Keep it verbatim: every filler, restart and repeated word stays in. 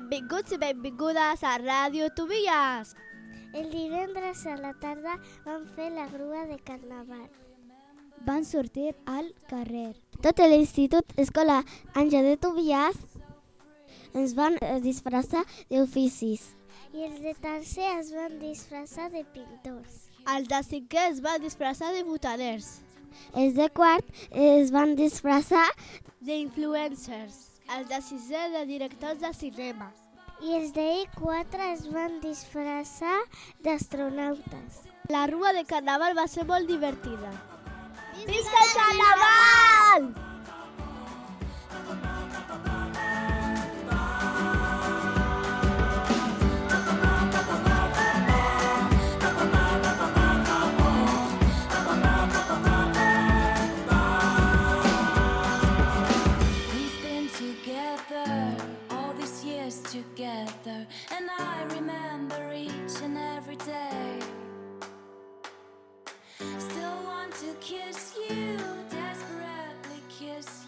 Benvinguts i benvingudes a Ràdio Tobias. El divendres a la tarda vam fer la grua de carnaval. Van sortir al carrer. Tot l'Institut Escola Àngel de Tobias ens van disfressar d'oficis. I els de tercer es van disfressar de pintors. Els de cinquè es van disfressar de botaners. Els de quart es van disfressar d'influencers. Els de sisè de directors de cinema. I els de I quatre es van disfressar d'astronautes. La rua de carnaval va ser molt divertida. Visca el carnaval! Together, and I remember each and every day. Still want to kiss you, desperately kiss